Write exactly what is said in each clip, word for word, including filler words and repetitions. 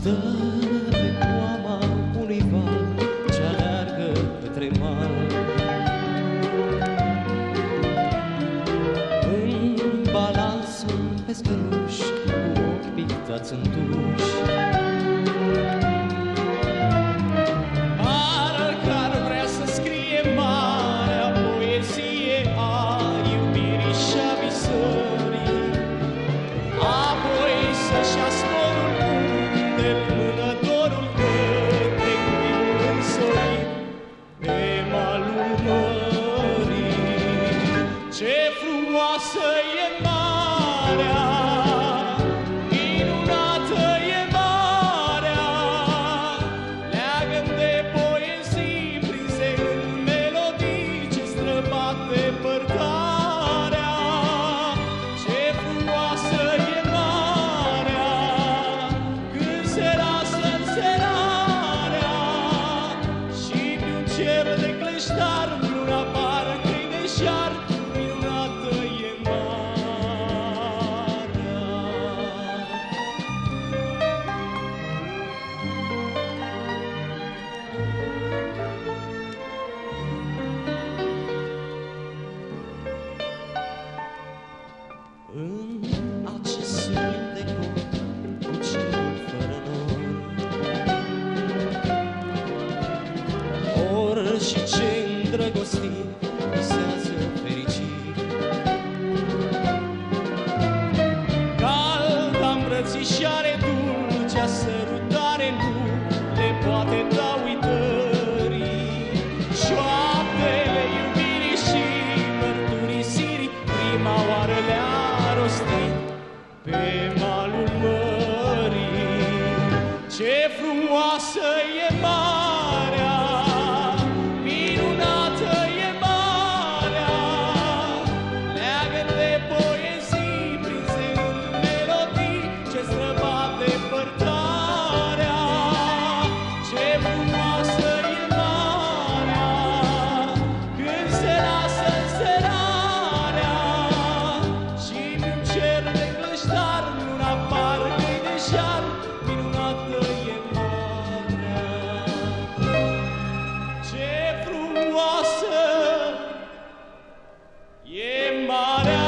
stă pe coama unui val ce aleargă către mal. În balans sunt pescăruși cu ochi pictați în tuși. Parcă ar vrea să scrie marea poezie a iubirii și a visării, apoi să-și ia zborul unde mânătorul către cuibul însorit pe malul mării. Ce frumoasă e marea, minunată e marea, leagă-n de poezii prinse în melodii ce străbat depărtarea. Ce frumoasă e marea, când se lasă în serarea și pe un cer de cleștar luna parcă-i deșar. Minunată e marea. În acest sunet de cor, cu cerul fără nor, ori și ce îndrăgostit visează fericiri. Calda îmbrățișare, dulcea sărutare nu le poate da uitării. Șoaptele iubirii și mărturisirii prima oară le-a rostit pe malul mării. Ce frumoasă e marea, minunată e marea, leagă de poezii prinse în melodii ce străbat depărtarea. Ce frumoasă e marea, când se lasă în serarea și pe un cer de cleștar luna parcă-i deșar. Minunată e marea. Ce frumoasă e marea.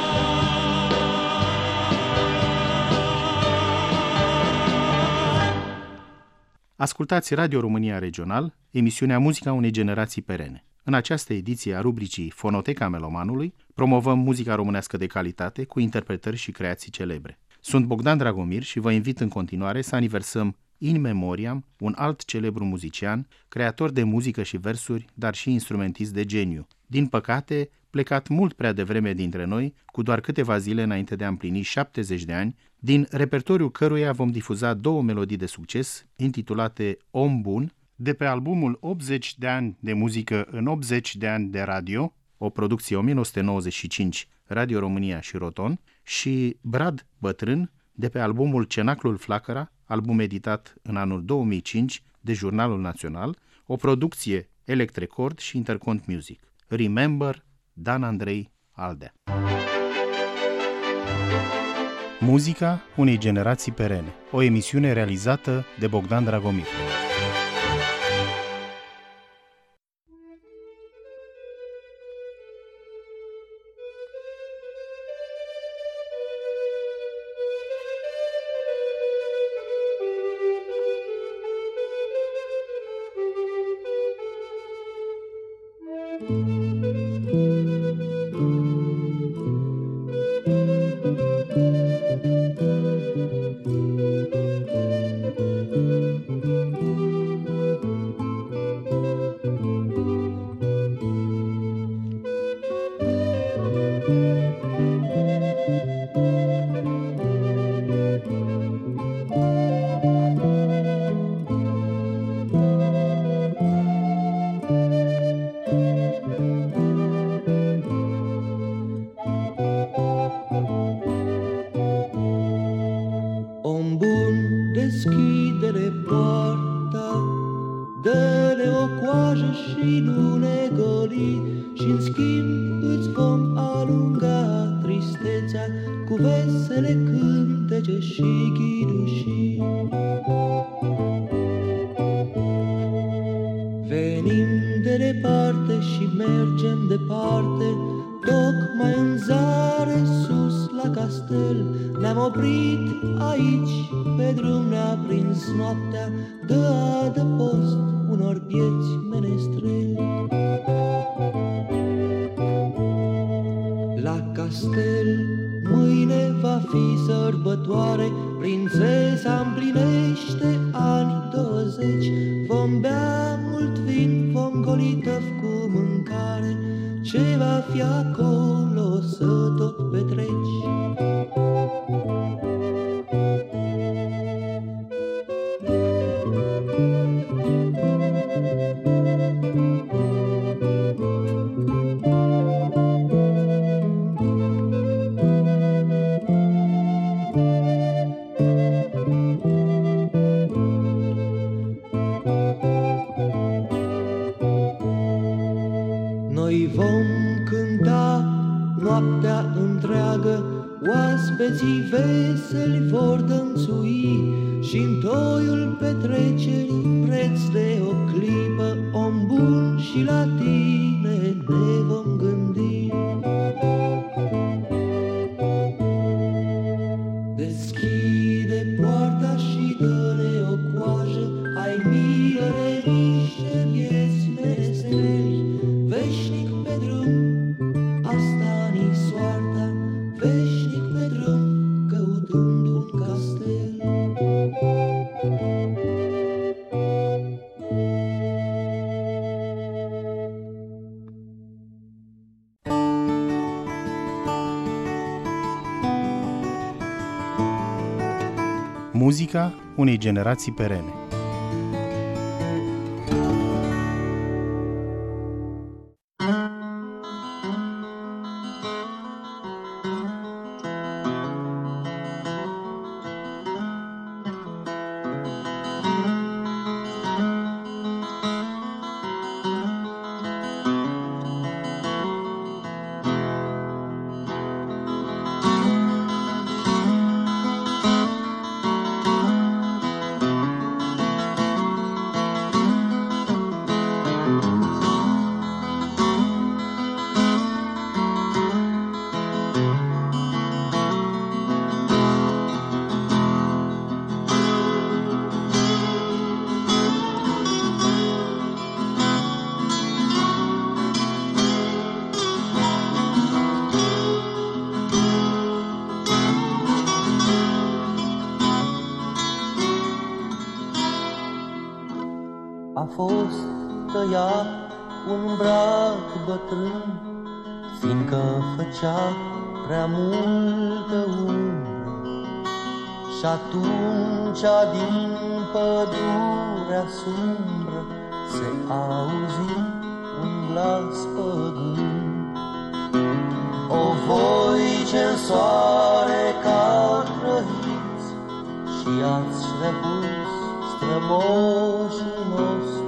Ascultați Radio România Regional, emisiunea Muzica unei generații perene. În această ediție a rubricii Fonoteca Melomanului, promovăm muzica românească de calitate cu interpretări și creații celebre. Sunt Bogdan Dragomir și vă invit în continuare să aniversăm In Memoriam, un alt celebru muzician, creator de muzică și versuri, dar și instrumentist de geniu. Din păcate, plecat mult prea devreme dintre noi, cu doar câteva zile înainte de a împlini șaptezeci de ani, din repertoriul căruia vom difuza două melodii de succes, intitulate Om Bun, de pe albumul optzeci de ani de muzică în optzeci de ani de radio, o producție o mie nouă sute nouăzeci și cinci, Radio România și Roton, și Brad Bătrân, de pe albumul Cenaclul Flacăra, album editat în anul două mii cinci de Jurnalul Național, o producție Elect Record și Intercont Music. Remember, Dan Andrei Aldea. Muzica unei generații perene. O emisiune realizată de Bogdan Dragomir. deschide-le poarta, dă-le o coajă și nu ne goli, și-n schimb îți vom alunga tristețea cu vesele cântece și ghidușii. departe, tocmai în zare sus la castel. Ne-am oprit aici, pe drum ne-a prins noaptea, dă adăpost unor bieți menestreli. La castel mâine va fi sărbătoare, prințesa împlinește ani douăzeci. Vom bea mult vin, vom goli tăf cu mâncare, ce va fi acolo să tot petreci. Noi vom cânta noaptea întreagă, oaspeții veseli vor dănțui, și-n toiul petrecerii, preț de o clipă, om bun, și la tine ne vom gândi. Deschide poarta și dă-ne o coajă, hai miră-ne niște vieți menestreli. Veșnic pe drum, asta-ni soarta, veșnic pe drum, căutând un castel. Muzica unei generații perene. A fost tăiat un brac bătrân, fiindcă făcea prea multă umbră. Și atunci din pădurea sumbră se auzi un glas păgân. O voi ce-n soare ca trăiți și ați repus strămoșul nostru,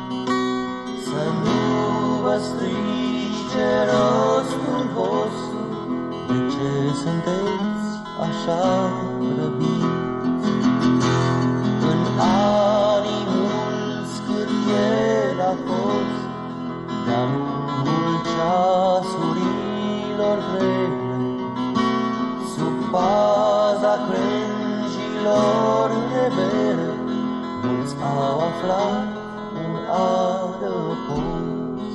să nu vă strice rostul vostru, de ce sunteți așa grăbiți. În anii mulți cât el a fost, de-a lungul ceasurilor grele, sub paza crengilor revere, mulți au aflat un adăpost.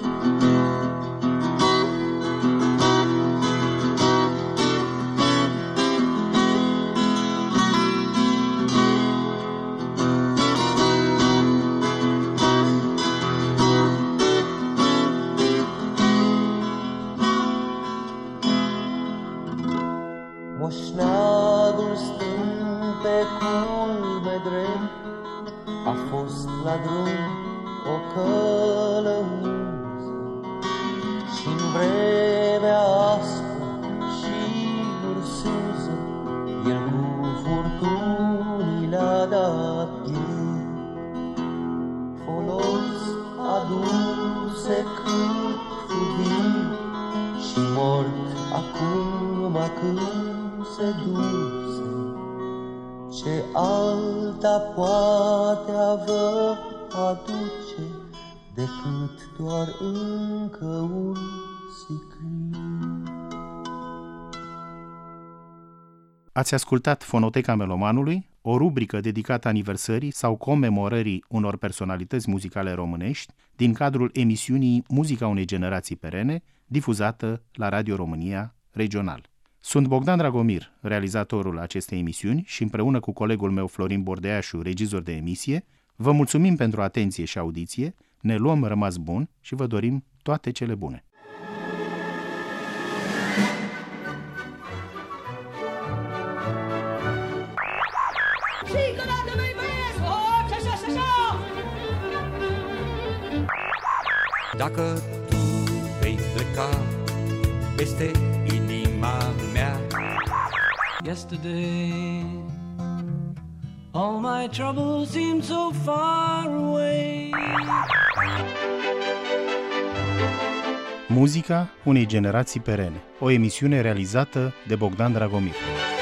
Moșneagul stând pe culme drept, a fost la drum o călăuză, și-n vremea aspră și ursuză, el cu furtunii le-a dat ei. Folos aduse cât cu vin, și mort acum când se duse. Ce alta poate avea aduce decât doar încă un Ați ascultat Fonoteca Melomanului, o rubrică dedicată aniversării sau comemorării unor personalități muzicale românești din cadrul emisiunii Muzica unei generații perene, difuzată la Radio România Regional. Sunt Bogdan Dragomir, realizatorul acestei emisiuni și împreună cu colegul meu Florin Bordeașu, regizor de emisie, vă mulțumim pentru atenție și audiție, ne luăm rămas bun și vă dorim toate cele bune. Dacă tu vei pleca peste inima mea. Yesterday all my troubles seem so far away. Muzica unei generații perene, o emisiune realizată de Bogdan Dragomir.